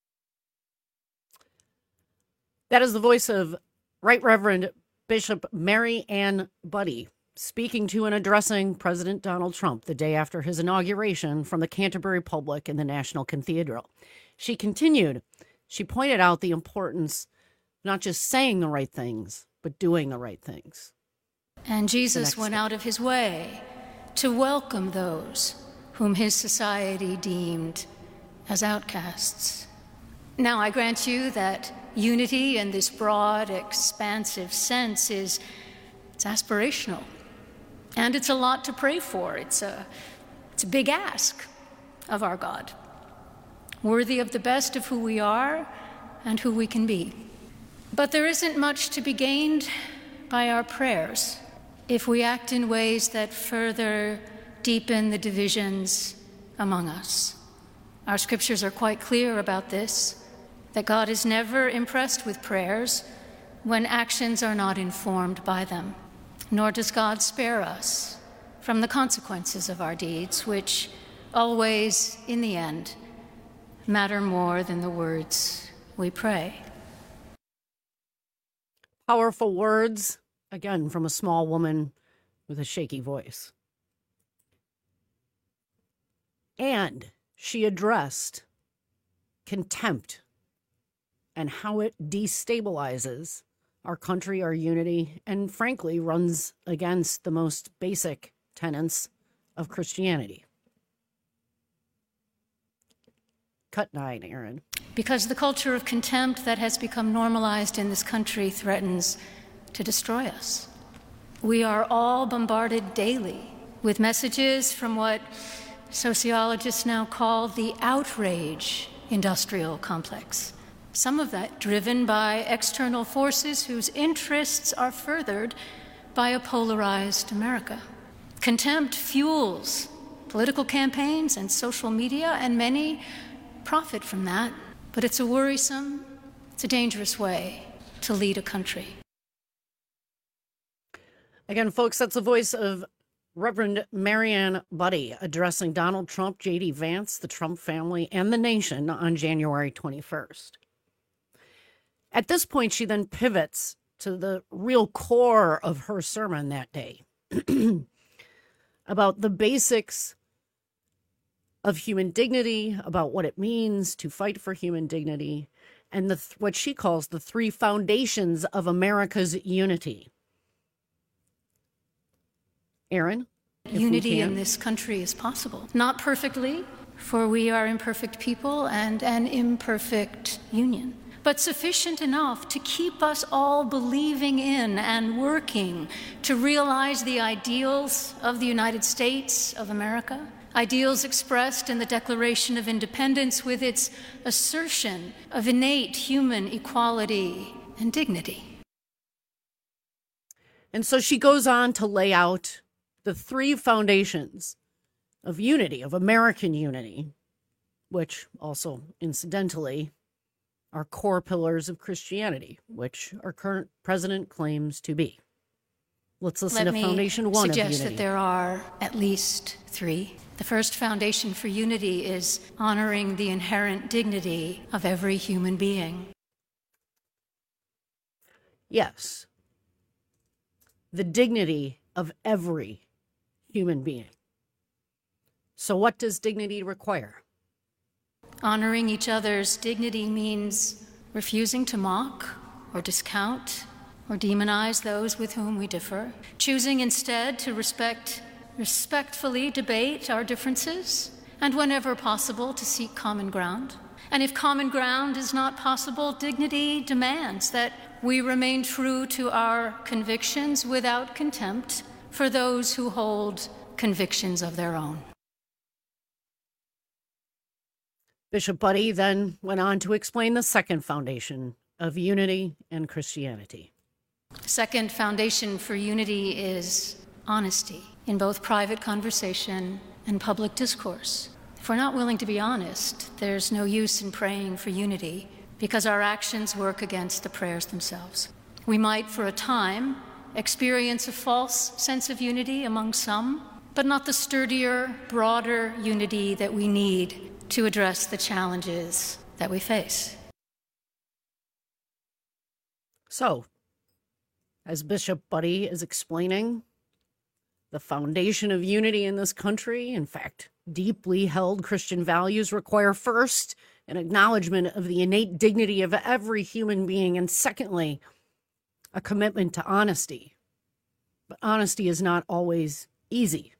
Speaker 13: That is the voice of Right Reverend Bishop Mary Ann Budde speaking to and addressing President Donald Trump the day after his inauguration from the Canterbury Public in the National Cathedral. She continued, she pointed out the importance of not just saying the right things, but doing the right things.
Speaker 1: And Jesus went out of his way to welcome those whom his society deemed as outcasts. Now, I grant you that unity in this broad, expansive sense it's aspirational. And it's a lot to pray for. It's a big ask of our God, worthy of the best of who we are and who we can be. But there isn't much to be gained by our prayers if we act in ways that further deepen the divisions among us. Our scriptures are quite clear about this, that God is never impressed with prayers when actions are not informed by them. Nor does God spare us from the consequences of our deeds, which always, in the end, matter more than the words we pray.
Speaker 13: Powerful words, again, from a small woman with a shaky voice. And she addressed contempt and how it destabilizes our country, our unity, and frankly runs against the most basic tenets of Christianity. Cut 9, Aaron.
Speaker 1: Because the culture of contempt that has become normalized in this country threatens to destroy us. We are all bombarded daily with messages from what sociologists now call the outrage industrial complex. Some of that driven by external forces whose interests are furthered by a polarized America. Contempt fuels political campaigns and social media, and many profit from that. But it's a worrisome, it's a dangerous way to lead a country.
Speaker 13: Again, folks, that's the voice of Reverend Mary Ann Budde addressing Donald Trump, J.D. Vance, the Trump family, and the nation on January 21st. At this point, she then pivots to the real core of her sermon that day about the basics of human dignity, about what it means to fight for human dignity, and what she calls the three foundations of America's unity. Aaron?
Speaker 1: Unity in this country is possible. Not perfectly, for we are imperfect people and an imperfect union, but sufficient enough to keep us all believing in and working to realize the ideals of the United States of America, ideals expressed in the Declaration of Independence with its assertion of innate human equality and dignity.
Speaker 13: And so she goes on to lay out the three foundations of unity, of American unity, which also, incidentally, are core pillars of Christianity, which our current president claims to be. Let's listen to Foundation 1 of unity.
Speaker 1: Let me suggest that there are at least three. The first foundation for unity is honoring the inherent dignity of every human being.
Speaker 13: Yes. The dignity of every human being. So what does dignity require?
Speaker 1: Honoring each other's dignity means refusing to mock or discount or demonize those with whom we differ, choosing instead to respectfully debate our differences, and whenever possible, to seek common ground. And if common ground is not possible, dignity demands that we remain true to our convictions without contempt for those who hold convictions of their own.
Speaker 13: Bishop Budde then went on to explain the second foundation of unity and Christianity.
Speaker 1: Second foundation for unity is honesty in both private conversation and public discourse. If we're not willing to be honest, there's no use in praying for unity because our actions work against the prayers themselves. We might, for a time, experience a false sense of unity among some, but not the sturdier, broader unity that we need to address the challenges that we face.
Speaker 13: So, as Bishop Budde is explaining, the foundation of unity in this country, in fact, deeply held Christian values, require first an acknowledgement of the innate dignity of every human being, and secondly, a commitment to honesty. But honesty is not always easy.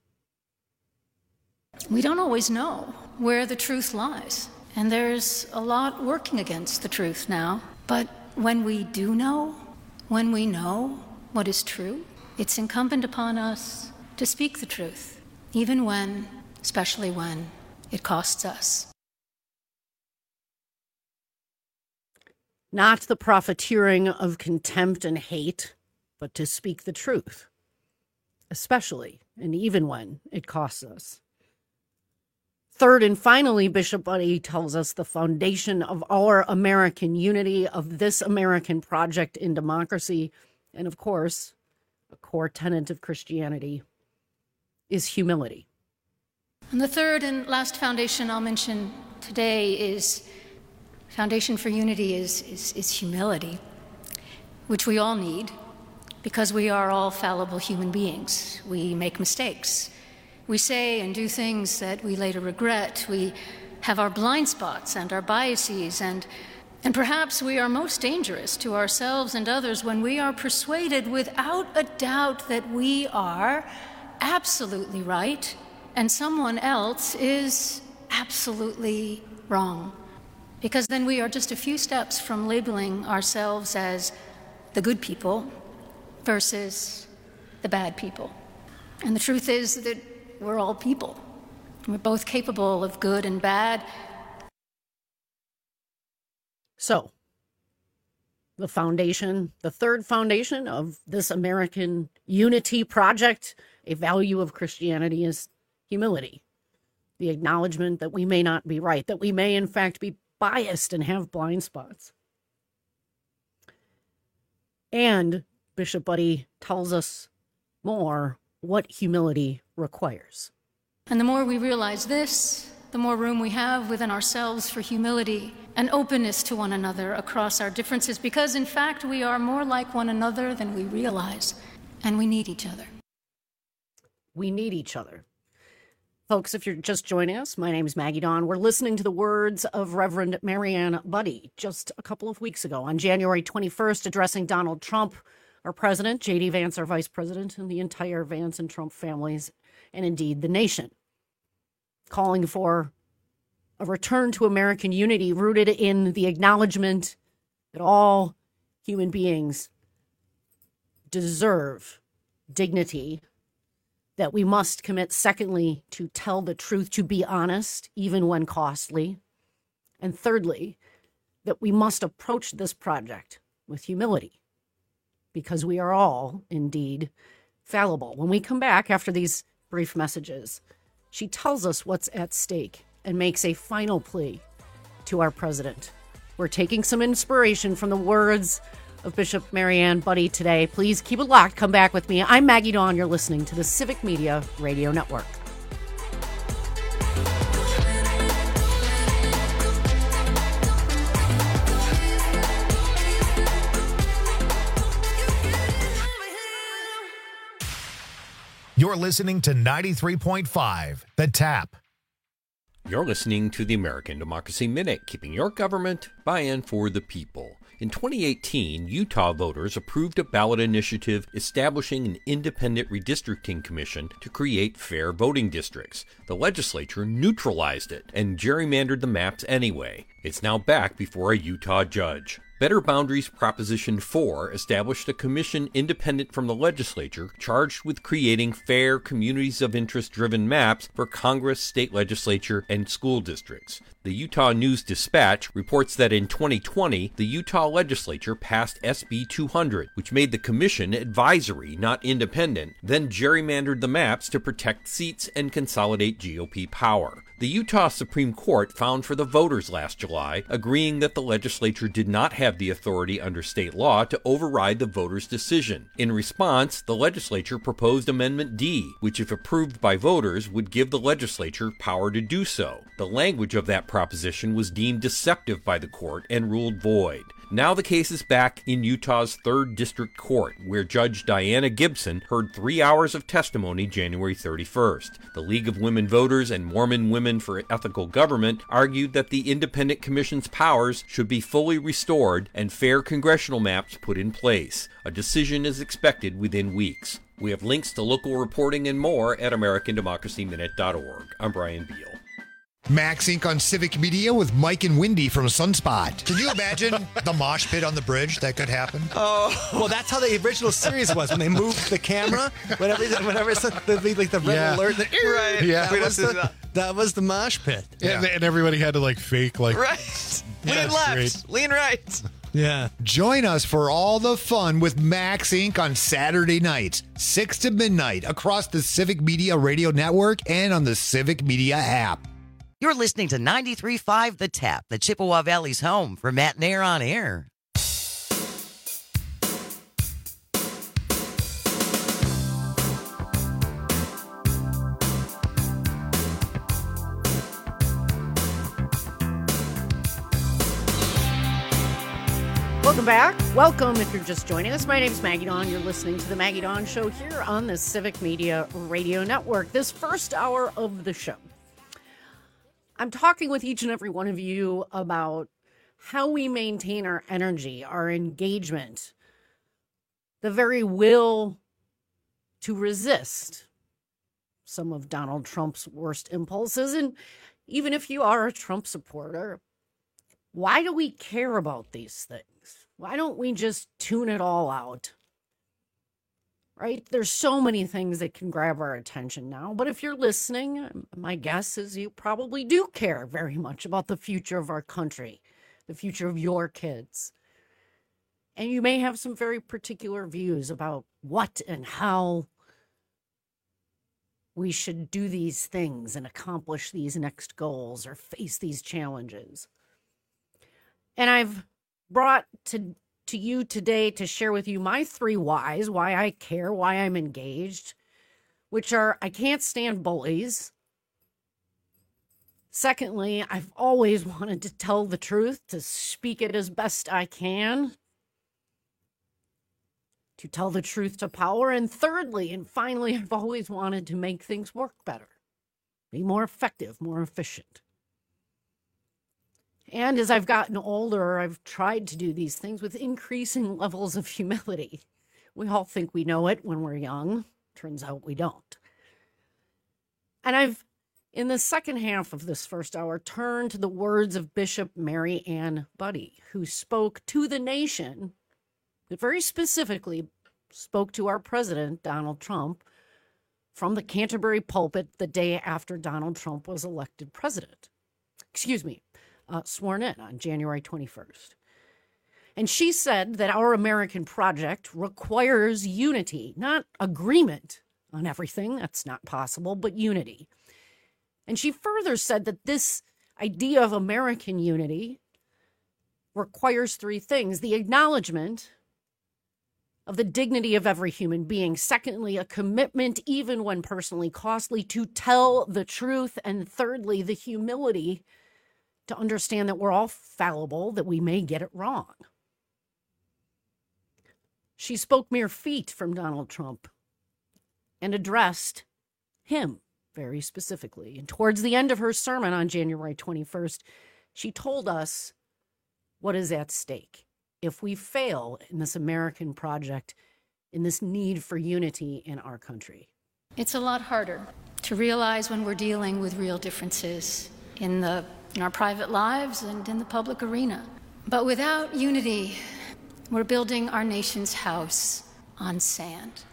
Speaker 1: We don't always know where the truth lies, and there's a lot working against the truth now. But when we do know, when we know what is true, it's incumbent upon us to speak the truth, even when, especially when, it costs us.
Speaker 13: Not the profiteering of contempt and hate, but to speak the truth, especially and even when it costs us. Third and finally, Bishop Budde tells us the foundation of our American unity, of this American project in democracy, and of course, a core tenet of Christianity, is humility.
Speaker 1: And the third and last foundation I'll mention today is foundation for unity is humility, which we all need because we are all fallible human beings. We make mistakes. We say and do things that we later regret. We have our blind spots and our biases, and perhaps we are most dangerous to ourselves and others when we are persuaded without a doubt that we are absolutely right and someone else is absolutely wrong. Because then we are just a few steps from labeling ourselves as the good people versus the bad people. And the truth is that we're all people. We're both capable of good and bad.
Speaker 13: So, the foundation, the third foundation of this American unity project, a value of Christianity, is humility. The acknowledgement that we may not be right, that we may in fact be biased and have blind spots. And Bishop Budde tells us more what humility requires.
Speaker 1: And the more we realize this, the more room we have within ourselves for humility and openness to one another across our differences, because in fact we are more like one another than we realize, and we need each other.
Speaker 13: We need each other. Folks, if you're just joining us, my name is Maggie Dawn. We're listening to the words of Reverend Marianne Budde just a couple of weeks ago on January 21st, addressing Donald Trump, our president, J.D. Vance, our vice president, and the entire Vance and Trump families, and indeed the nation, calling for a return to American unity rooted in the acknowledgement that all human beings deserve dignity, that we must commit, secondly, to tell the truth, to be honest, even when costly, and thirdly, that we must approach this project with humility, because we are all, indeed, fallible. When we come back after these brief messages, she tells us what's at stake and makes a final plea to our president. We're taking some inspiration from the words of Bishop Marianne Budde today. Please keep it locked. Come back with me. I'm Maggie Dawn. You're listening to the Civic Media Radio Network.
Speaker 2: You're listening to 93.5 The Tap.
Speaker 3: You're listening to the American Democracy Minute, keeping your government by and for the people. In 2018, Utah voters approved a ballot initiative establishing an independent redistricting commission to create fair voting districts. The legislature neutralized it and gerrymandered the maps anyway. It's now back before a Utah judge. Better Boundaries Proposition 4 established a commission independent from the legislature charged with creating fair communities of interest-driven maps for Congress, state legislature, and school districts. The Utah News-Dispatch reports that in 2020, the Utah legislature passed SB 200, which made the commission advisory, not independent, then gerrymandered the maps to protect seats and consolidate GOP power. The Utah Supreme Court found for the voters last July, agreeing that the legislature did not have the authority under state law to override the voters' decision. In response, the legislature proposed Amendment D, which, if approved by voters, would give the legislature power to do so. The language of that proposition was deemed deceptive by the court and ruled void. Now the case is back in Utah's 3rd District Court, where Judge Diana Gibson heard 3 hours of testimony January 31st. The League of Women Voters and Mormon Women for Ethical Government argued that the Independent Commission's powers should be fully restored and fair congressional maps put in place. A decision is expected within weeks. We have links to local reporting and more at AmericanDemocracyMinute.org. I'm Brian Beal.
Speaker 12: Max Inc. on Civic Media with Mike and Wendy from Sunspot. Can you imagine the mosh pit on the bridge that could happen?
Speaker 4: Oh, well, that's how the original series was when they moved the camera. Whenever it's like the red alert, right?
Speaker 25: Yeah,
Speaker 4: that was the mosh pit.
Speaker 25: Yeah. And everybody had to like fake like
Speaker 4: right.
Speaker 25: Yeah,
Speaker 4: lean left,
Speaker 25: great.
Speaker 4: lean right.
Speaker 12: Yeah. Join us for all the fun with Max Inc. on Saturday nights, 6 to midnight, across the Civic Media Radio Network and on the Civic Media app.
Speaker 23: You're listening to 93.5 The Tap, the Chippewa Valley's home for Matt Nair on Air.
Speaker 13: Welcome back. Welcome if you're just joining us. My name is Maggie Dawn. You're listening to the Maggie Dawn Show here on the Civic Media Radio Network. This first hour of the show, I'm talking with each and every one of you about how we maintain our energy, our engagement, the very will to resist some of Donald Trump's worst impulses. And even if you are a Trump supporter, why do we care about these things? Why don't we just tune it all out? Right? There's so many things that can grab our attention now. But if you're listening, my guess is you probably do care very much about the future of our country, the future of your kids. And you may have some very particular views about what and how we should do these things and accomplish these next goals or face these challenges. And I've brought to you today to share with you my 3 whys, why I care, why I'm engaged, which are: I can't stand bullies. Secondly, I've always wanted to tell the truth, to speak it as best I can, to tell the truth to power. And thirdly, and finally, I've always wanted to make things work better, be more effective, more efficient. And as I've gotten older, I've tried to do these things with increasing levels of humility. We all think we know it when we're young. Turns out we don't. And I've, in the second half of this first hour, turned to the words of Bishop Mary Ann Budde, who spoke to the nation, but very specifically spoke to our president, Donald Trump, from the Canterbury pulpit the day after Donald Trump was elected president. Sworn in on January 21st. And she said that our American project requires unity, not agreement on everything. That's not possible, but unity. And she further said that this idea of American unity requires 3 things: the acknowledgement of the dignity of every human being. Secondly, a commitment, even when personally costly, to tell the truth. And thirdly, the humility to understand that we're all fallible, that we may get it wrong. She spoke mere feet from Donald Trump and addressed him very specifically. And towards the end of her sermon on January 21st, she told us what is at stake if we fail in this American project, in this need for unity in our country.
Speaker 1: It's a lot harder to realize when we're dealing with real differences in our private lives and in the public arena. But without unity, we're building our nation's house on sand.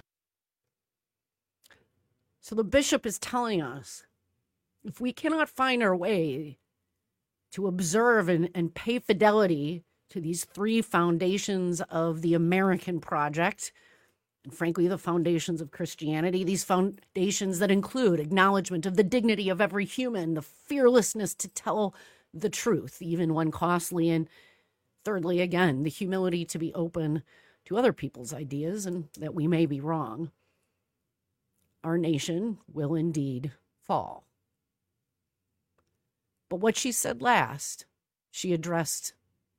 Speaker 13: So the bishop is telling us, if we cannot find our way to observe and pay fidelity to these three foundations of the American project, and frankly, the foundations of Christianity, these foundations that include acknowledgement of the dignity of every human, the fearlessness to tell the truth, even when costly, and thirdly, again, the humility to be open to other people's ideas and that we may be wrong, our nation will indeed fall. But what she said last, she addressed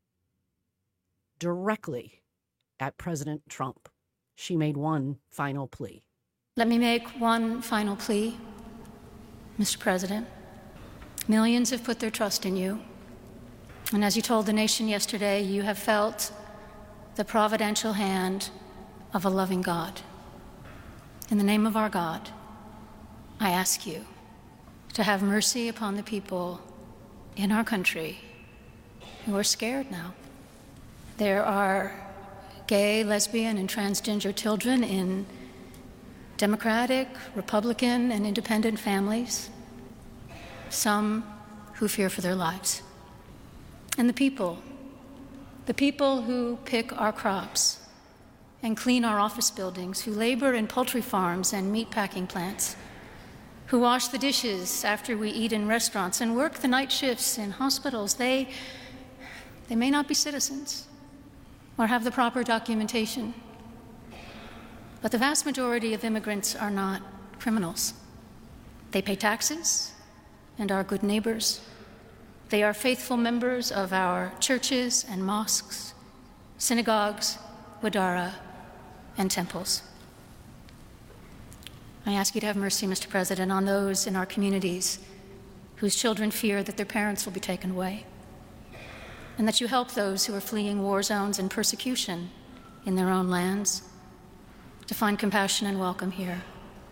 Speaker 13: directly at President Trump. She made one final plea.
Speaker 1: Let me make one final plea, Mr. President. Millions have put their trust in you. And as you told the nation yesterday, you have felt the providential hand of a loving God. In the name of our God, I ask you to have mercy upon the people in our country who are scared now. There are gay, lesbian, and transgender children in Democratic, Republican, and independent families, some who fear for their lives. And the people who pick our crops and clean our office buildings, who labor in poultry farms and meat packing plants, who wash the dishes after we eat in restaurants and work the night shifts in hospitals, they may not be citizens or have the proper documentation. But the vast majority of immigrants are not criminals. They pay taxes and are good neighbors. They are faithful members of our churches and mosques, synagogues, wadara, and temples. I ask you to have mercy, Mr. President, on those in our communities whose children fear that their parents will be taken away, and that you help those who are fleeing war zones and persecution in their own lands to find compassion and welcome here.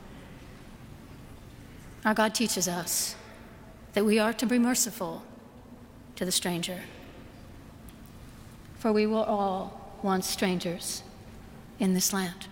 Speaker 1: Our God teaches us that we are to be merciful to the stranger, for we were all once strangers in this land.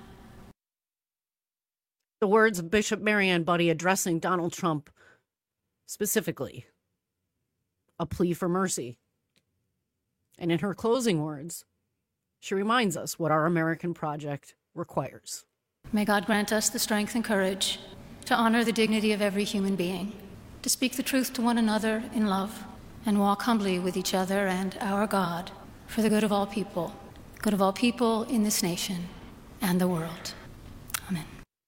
Speaker 13: The words of Bishop Marianne Budde addressing Donald Trump specifically, a plea for mercy. And in her closing words, she reminds us what our American project requires.
Speaker 1: May God grant us the strength and courage to honor the dignity of every human being, to speak the truth to one another in love, and walk humbly with each other and our God for the good of all people in this nation and the world. Amen.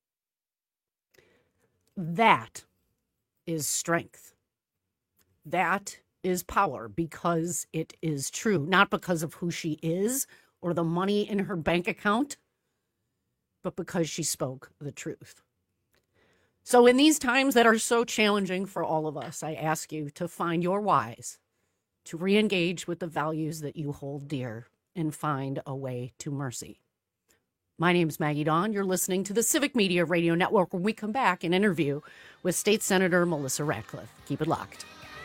Speaker 13: That is strength. That is power, because it is true, not because of who she is or the money in her bank account, but because she spoke the truth. So in these times that are so challenging for all of us, I ask you to find your whys, to re-engage with the values that you hold dear, and find a way to mercy. My name is Maggie Dawn. You're listening to the Civic Media Radio Network. When we come back, an interview with State Senator Melissa Ratcliffe. Keep it locked.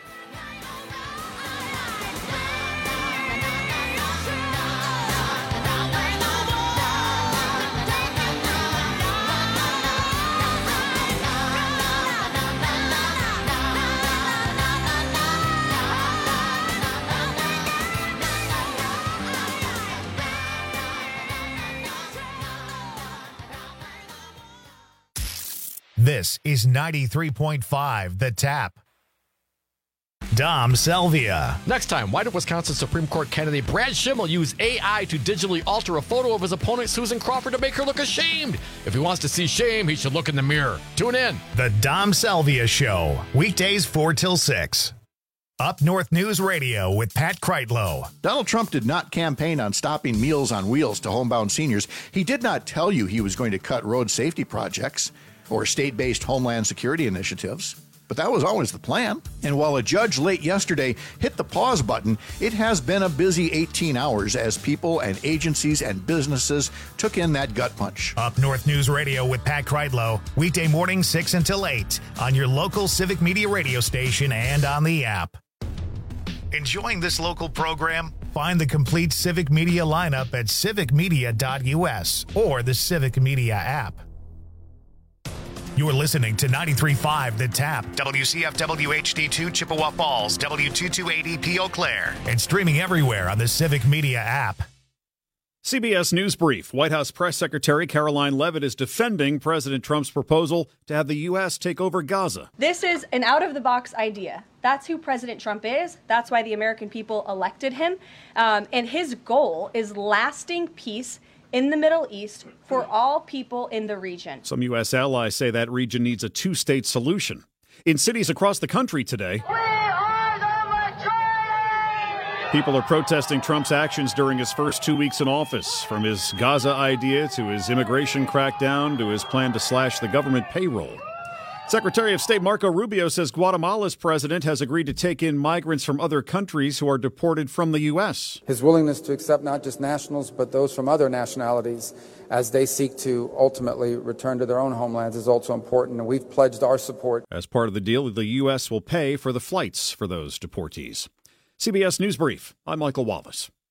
Speaker 2: This is 93.5 The Tap. Dom Selvia.
Speaker 5: Next time, why did Wisconsin Supreme Court candidate Brad Schimmel use AI to digitally alter a photo of his opponent Susan Crawford to make her look ashamed? If he wants to see shame, he should look in the mirror. Tune in.
Speaker 2: The Dom Selvia Show, weekdays 4 till 6. Up North News Radio with Pat Kreitlow.
Speaker 6: Donald Trump did not campaign on stopping Meals on Wheels to homebound seniors. He did not tell you he was going to cut road safety projects. or state-based homeland security initiatives. But that was always the plan. And while a judge late yesterday hit the pause button, it has been a busy 18 hours as people and agencies and businesses took in that gut punch.
Speaker 2: Up North News Radio with Pat Kreidlow, weekday morning 6 until 8 on your local Civic Media radio station and on the app. Enjoying this local program? Find the complete Civic Media lineup at civicmedia.us or the Civic Media app. You're listening to 93.5 The Tap, WCFW HD2 Chippewa Falls, W228EP Eau Claire, and streaming everywhere on the Civic Media app.
Speaker 7: CBS News Brief. White House Press Secretary Caroline Leavitt is defending President Trump's proposal to have the U.S. take over Gaza.
Speaker 8: This is an out-of-the-box idea. That's who President Trump is. That's why the American people elected him. And his goal is lasting peace in the Middle East for all people in the region.
Speaker 7: Some U.S. allies say that region needs a two-state solution. In cities across the country today, people are protesting Trump's actions during his first 2 weeks in office, from his Gaza idea to his immigration crackdown to his plan to slash the government payroll. Secretary of State Marco Rubio says Guatemala's president has agreed to take in migrants from other countries who are deported from the U.S.
Speaker 11: His willingness to accept not just nationals, but those from other nationalities as they seek to ultimately return to their own homelands is also important, and we've pledged our support.
Speaker 7: As part of the deal, the U.S. will pay for the flights for those deportees. CBS News Brief. I'm Michael Wallace.